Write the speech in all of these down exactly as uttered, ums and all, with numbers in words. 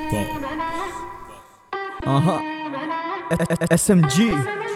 Uh-huh. S M G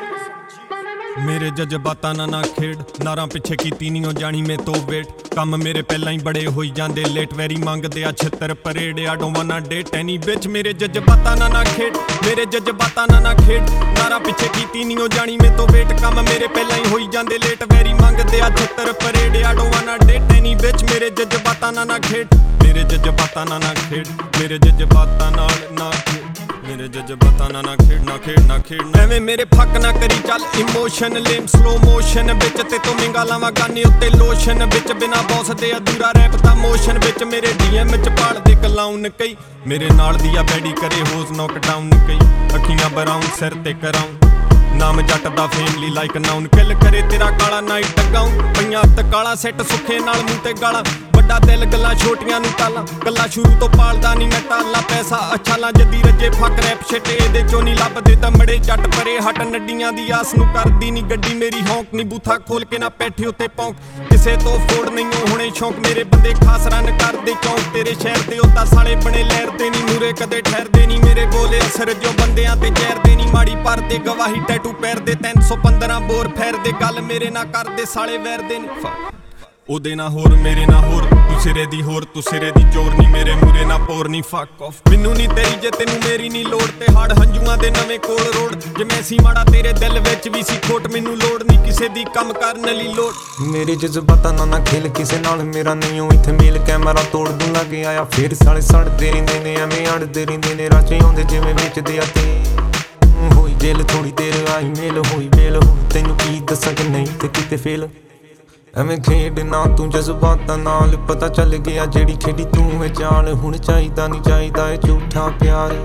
ਮੇਰੇ ਜਜ਼ਬਾਤਾਂ ਨਾਲ ਨਾ ਖੇਡ, ਨਾਰਾਂ ਪਿੱਛੇ ਕੀਤੀ ਨਹੀਂ ਉਹ ਜਾਣੀ ਮੇ ਤੋਂ ਵੇਟ। ਕੰਮ ਮੇਰੇ ਪਹਿਲਾਂ ਹੀ ਬੜੇ ਹੋਈ ਜਾਂਦੇ ਲੇਟ, ਵੈਰੀ ਮੰਗਦੇ ਆ ਛਿੱਤਰ parade. I don't wanna date any bitch. ਮੇਰੇ ਜਜ਼ਬਾਤਾਂ ਨਾਲ ਨਾ ਖੇਡ, ਮੇਰੇ ਜਜ਼ਬਾਤਾਂ ਨਾਲ ਨਾ ਖੇਡ, ਨਾਰਾਂ ਪਿੱਛੇ ਕੀਤੀ ਨਹੀਂ ਉਹ ਜਾਣੀ ਮੇ ਤੋਂ ਵੇਟ। ਕੰਮ ਮੇਰੇ ਪਹਿਲਾਂ ਹੀ ਹੋਈ ਜਾਂਦੇ ਲੇਟ, ਵੈਰੀ ਮੰਗਦੇ ਆ ਛਿੱਤਰ parade. I don't wanna date any bitch. ਮੇਰੇ ਜਜ਼ਬਾਤਾਂ ਨਾਲ ਨਾ ਖੇਡ, ਮੇਰੇ ਜਜ਼ਬਾਤਾਂ ਨਾਲ ਨਾ ਖੇਡ, ਮੇਰੇ ਜਜ਼ਬਾਤਾਂ ਨਾਲ ਨਾ ਖੇਡ, ਮੇਰੇ ਜਜ਼ਬਾਤਾਂ ਨਾਲ ਨਾ ਖੇਡ, ਨਾ ਖੇਡ, ਨਾ ਖੇਡ। ਐਵੇਂ ਮੇਰੇ ਫੱਕ ਨਾ ਕਰੀ ਚੱਲ ਇਮੋਸ਼ਨ ਲੇਮ ਸਲੋ ਮੋਸ਼ਨ ਵਿੱਚ। ਤੇ ਤੂੰ ਮਿੰਗਾ ਲਾਵਾਂ ਗਾਨੇ ਉੱਤੇ ਲੋਸ਼ਨ ਵਿੱਚ, ਬਿਨਾ ਬੌਸ ਦੇ ਅਧੂਰਾ ਰੈਪ ਦਾ ਮੋਸ਼ਨ ਵਿੱਚ। ਮੇਰੇ ਡੀਐਮ ਚ ਪਾਲਦੇ ਕਲਾਉਨ ਕਈ, ਮੇਰੇ ਨਾਲ ਦੀ ਆ ਬੈਡੀ ਕਰੇ ਹੋਜ਼ ਨੌਕ ਡਾਊਨ ਕਈ। ਅੱਖੀਆਂ ਬਰਾਊਨ ਸਿਰ ਤੇ ਕਰਾਉਂ, ਨਾਮ ਜੱਟ ਦਾ ਫੇਮਲੀ ਲਾਈਕ ਨਾਉਨ। ਕਿਲ ਕਰੇ ਤੇਰਾ ਕਾਲਾ ਨਾਈਟ ਟਗਾਉਂ, ਪਈਆਂ ਹੱਥ ਕਾਲਾ ਸੈੱਟ ਸੁੱਖੇ ਨਾਲ ਮੂੰਹ ਤੇ ਗਾਲਾਂ। ਵੱਡਾ ਦਿਲ ਗੱਲਾਂ ਛੋਟੀਆਂ ਨੂੰ ਟਾਲਾਂ, ਗੱਲਾਂ ਸ਼ੁਰੂ ਤੋਂ ਪਾਲਦਾ ਨਹੀਂ ਮੈਂ ਟਾਲਾ। ਪੈਸਾ ਅੱਛਾ ਲਾਂ ਜੱਦੀ ਰੱਜੇ ਫੱਕ ਰੈਪ ਛਿੱਟੇ ਇਹਦੇ ਚੋਂ ਨਹੀਂ ਲੱਭਦੇ ਤਮੜੇ। ਜੱਟ ਪਰੇ ਹਟ ਨੱਡੀਆਂ ਦੀ ਆਸ ਨੂੰ ਕਰਦੀ ਨਹੀਂ ਗੱਡੀ ਮੇਰੀ ਹੌਂਕ। ਨਹੀਂ ਬੂਥਾ ਖੋਲ ਕੇ ਨਾ ਪੈਠੇ ਉੱਤੇ ਪੌਂਕ, ਕਿਸੇ ਤੋਂ ਫੋੜ ਨਹੀਂ ਹੁਣੇ ਸ਼ੌਂਕ। ਮੇਰੇ ਬੰਦੇ ਖਾਸ ਰਨ ਕਰਦੇ ਚੌਂਕ, ਤੇਰੇ ਸ਼ਹਿਰ ਦੇ ਉੱਤਾ ਸਾਲੇ ਬਣੇ ਲਹਿਰਦੇ ਨਹੀਂ ਮੂਰੇ ਕਦੇ ਠਹਿਰਦੇ ਨਹੀਂ। ਮੇਰੇ ਬੋਲੇ ਅਸਰ ਜੋ ਬੰਦਿਆਂ ਤੇ ਜ਼ਹਿਰਦੇ ਨਹੀਂ, ਮਾੜੀ ਪਰਦੇ ਗਵਾਹੀ ਟੈਟੂ ਪੈਰਦੇ। ਤਿੰਨ ਸੌ ਪੰਦਰਾਂ ਬੋਰ ਫੈਰਦੇ, ਗੱਲ ਮੇਰੇ ਨਾਲ ਕਰਦੇ ਸਾਲੇ ਵੈਰਦੇ ਨਹੀਂ। ਉਹਦੇ ਨਾ ਹੋਰ ਮੇਰੇ ਨਾ ਹੋਰ, ਤੂੰ ਸਿਰੇ ਦੀ ਹੋਰ ਤੂੰ ਸਿਰੇ ਦੀ ਚੋਰ ਨਹੀਂ। ਮੇਰੇ ਮੂਰੇ ਨਾ ਪੋਰ ਨਹੀਂ ਫੱਕ ਆਫ, ਮੈਨੂੰ ਨਹੀਂ ਤੇਰੀ ਜੇ ਤੈਨੂੰ ਮੇਰੀ ਨਹੀਂ ਲੋੜ। ਤੇ ਹੜ ਹੰਝੂਆਂ ਦੇ ਨਵੇਂ ਕੋਲ ਰੋਡ, ਜੇ ਮੈਂ ਸੀ ਮਾੜਾ ਤੇਰੇ ਦਿਲ ਵਿੱਚ ਵੀ ਸੀ ਖੋਟ। ਮੈਨੂੰ ਲੋੜ ਨਹੀਂ ਕਿਸੇ ਦੀ ਕੰਮ ਕਰਨ ਲਈ ਲੋੜ। ਮੇਰੇ ਜਜ਼ਬਾਤਾਂ ਨਾਲ ਨਾ ਖੇਲ, ਕਿਸੇ ਨਾਲ ਮੇਰਾ ਨਹੀਂ ਓ ਇੱਥੇ ਮੇਲ। ਕੈਮਰਾ ਤੋੜ ਦੂੰ ਲੱਗ ਆਇਆ ਫੇਰ ਸਾਲੇ ਸੜਦੇ ਰਹਿੰਦੇ ਨੇ, ਐਵੇਂ ਅੜਦੇ ਰਹਿੰਦੇ ਨੇ। ਰਾਚੇ ਆਉਂਦੇ ਜਿਵੇਂ ਵੇਚਦੇ ਆ ਤੇ ਹੋਈ ਜੇਲ ਥੋੜੀ ਦੇਰ ਆਈ ਮੇਲ ਹੋਈ ਮੇਲ। ਹੁਣ ਤੈਨੂੰ ਕੀ ਦੱਸਾਂ ਕਿ ਨਹੀਂ ਤੇ ਕਿਤੇ ਫੇਲ। ਐਵੇਂ ਖੇਡ ਨਾ ਤੂੰ ਜਜ਼ਬਾਤਾਂ ਨਾਲ, ਪਤਾ ਚੱਲ ਗਿਆ ਜਿਹੜੀ ਖੇਡੀ ਤੂੰ ਹੈ ਚਾਲ। ਹੁਣ ਚਾਹੀਦਾ ਨਹੀਂ ਚਾਹੀਦਾ ਏ ਝੂਠਾ ਪਿਆਰ।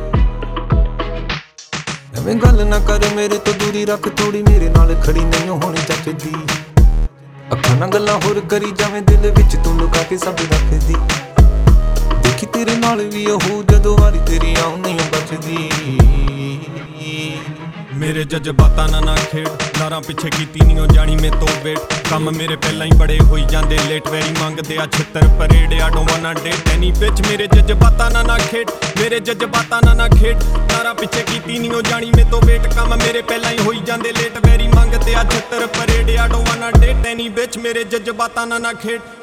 ਐਵੇਂ ਗੱਲ ਨਾ ਕਰ ਮੇਰੇ ਤੋਂ ਦੂਰੀ ਰੱਖ ਥੋੜੀ, ਮੇਰੇ ਨਾਲ ਖੜੀ ਨਹੀਂ ਹੁਣ ਜੱਚਦੀ। ਅੱਖਾਂ ਨਾਲ ਗੱਲਾਂ ਹੋਰ ਕਰੀ ਜਾਵੇਂ, ਦਿਲ ਵਿੱਚ ਤੂੰ ਲੁਕਾ ਕੇ ਸਭ ਰੱਖਦੀ। ਦੇਖੀ ਤੇਰੇ ਨਾਲ ਵੀ ਉਹ ਜਦੋਂ ਵਾਰੀ ਤੇਰੀ ਆਉਂ ਨਹੀਂ ਬਚਦੀ। ਮੇਰੇ ਜਜ਼ਬਾਤਾਂ ਨਾਲ ਨਾ ਖੇਡ, ਨਾਰਾਂ ਪਿੱਛੇ ਕੀਤੀ ਨਹੀਂ ਉਹ ਜਾਣੀ ਮੇ ਤੋਂ ਵੇਟ। ਕੰਮ ਮੇਰੇ ਪਹਿਲਾਂ ਹੀ ਬੜੇ ਹੋਈ ਜਾਂਦੇ ਲੇਟ, ਵੈਰੀ ਮੰਗਦੇ ਆ ਛਿੱਤਰ parade. I don't wanna date any bitch. ਮੇਰੇ ਜਜ਼ਬਾਤਾਂ ਨਾਲ ਨਾ ਖੇਡ, ਮੇਰੇ ਜਜ਼ਬਾਤਾਂ ਨਾਲ ਨਾ ਖੇਡ, ਨਾਰਾਂ ਪਿੱਛੇ ਕੀਤੀ ਨਹੀਂ ਉਹ ਜਾਣੀ ਮੇ ਤੋਂ ਵੇਟ। ਕੰਮ ਮੇਰੇ ਪਹਿਲਾਂ ਹੀ ਹੋਈ ਜਾਂਦੇ ਲੇਟ, ਵੈਰੀ ਮੰਗਦੇ ਆ ਛਿੱਤਰ parade. I don't wanna date any bitch. ਮੇਰੇ ਜਜ਼ਬਾਤਾਂ ਨਾਲ ਨਾ ਖੇਡ।